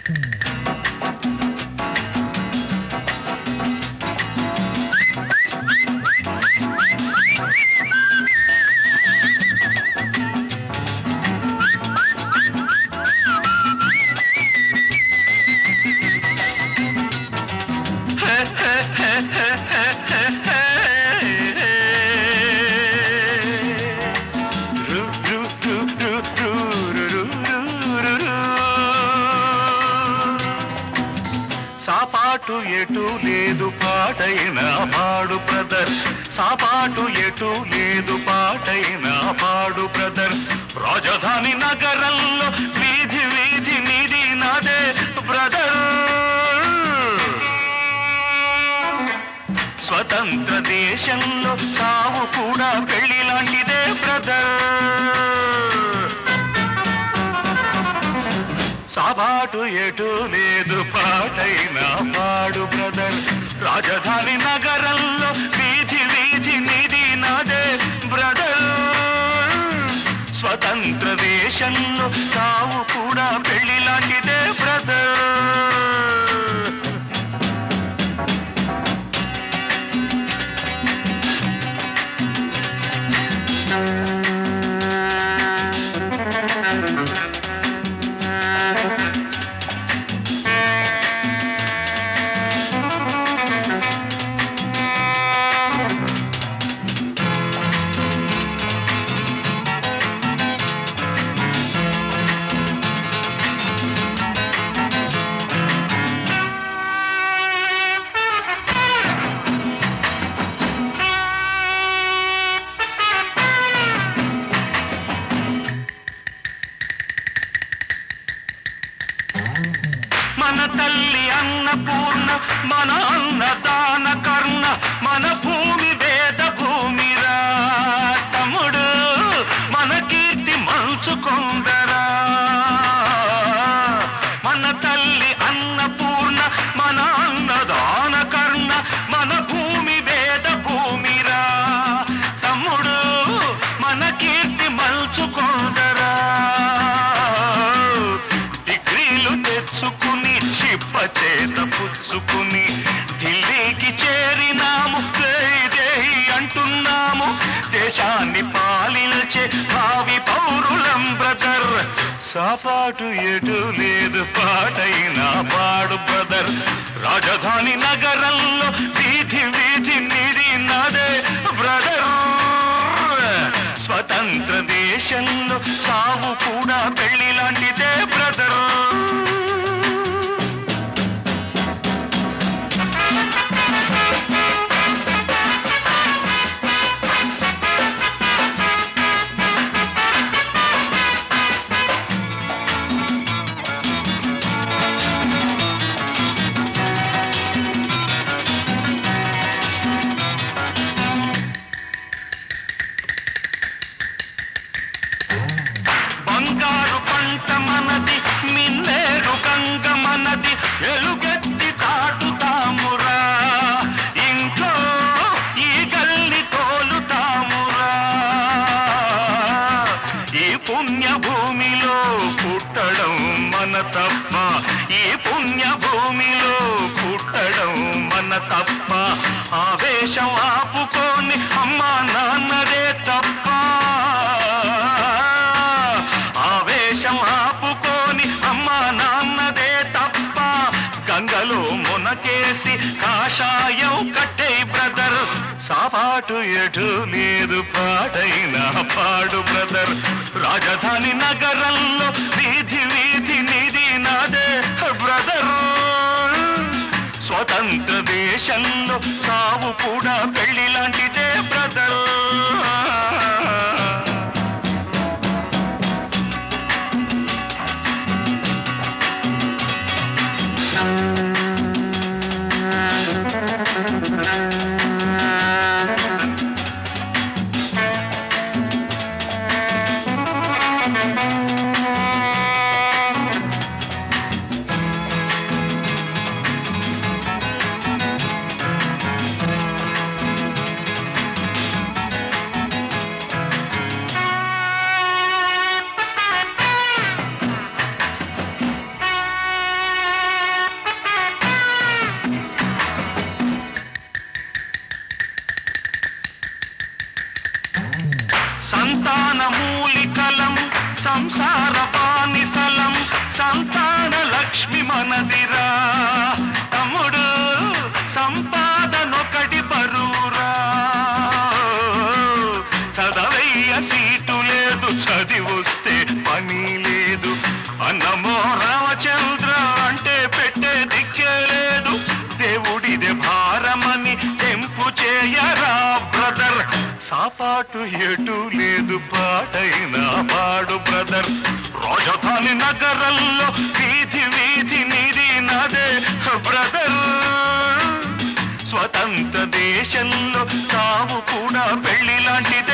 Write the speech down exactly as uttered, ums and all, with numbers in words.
సాపాటు ఎటు లేదు పాటైన పాడు బ్రదర్, సాపాటు ఎటు లేదు పాటైన పాడు బ్రదర్. రాజధాని నగరంలో వీధి వీధి నీది నాదే బ్రదర్. స్వతంత్ర దేశంలో సావు కూడా పెళ్లి లాంటిదే బ్రదర్. సాబాటు ఎటు లేదు పాటైన పాడు బ్రదర్. రాజధాని నగరంలో వీధి వీధి నీది నాదే బ్రదర్. స్వతంత్ర దేశంలో సావు కూడా పెళ్లి లాంటిదే బ్రదర్. మన తల్లి అన్నపూర్ణ, మన అన్నదాన కర్ణ, మన భూమి వేద భూమిరా తమ్ముడు, మన కీర్తి మంచుకొందరా. మన తల్లి అన్నపూర్ణ, మన అన్నదాన కర్ణ, మన భూమి వేద భూమిరా తమ్ముడు, మన కీర్తి మంచుకొందరా. తెచ్చుకుని చిప్ప చేత పుచ్చుకుని ఢిల్లీకి చేరినాము, దేహి అంటున్నాము. దేశాన్ని పాలించే భావి పౌరులం బ్రదర్. సాపాటు ఎటు లేదు పాటైన పాడు బ్రదర్. రాజధాని నగరంలో వీధి వీధి నీది నాదే బ్రదర్. స్వతంత్ర దేశంలో సావు కూడా పెళ్లి లాంటిదే బ్రదర్. బంగారు పంట మనది, మిన్నేరు గంగ మనది, ఎలుగెత్తి తాటుతామురా. ఇంట్లో ఈ గల్లి తోలుతామురా. ఈ పుణ్య భూమిలో పుట్టడం మన తప్ప, ఈ పుణ్య భూమిలో పుట్టడం మన తప్ప. ఆవేశం ఆపుకొని అమ్మా నాన్నదే తప్ప. ఆపుకోని అమ్మా నాన్నదే తప్ప. గంగలో మునకేసి కాషాయం కట్టే బ్రదర్. సాపాటు ఎటు లేదు పాటైన పాడు బ్రదర్. రాజధాని నగరంలో వీధి వీధి నీది నాదే బ్రదర్. స్వతంత్ర దేశంలో సావు కూడా పెళ్లి లాంటిదే బ్రదర్. సాపాటు ఎటు లేదు పాటైన పాడు బ్రదర్ రాజధాని నగరంలో వీధి వీధి నీది నాదే బ్రదర్ స్వతంత్ర దేశంలో సావు కూడా పెళ్లి లాంటిదే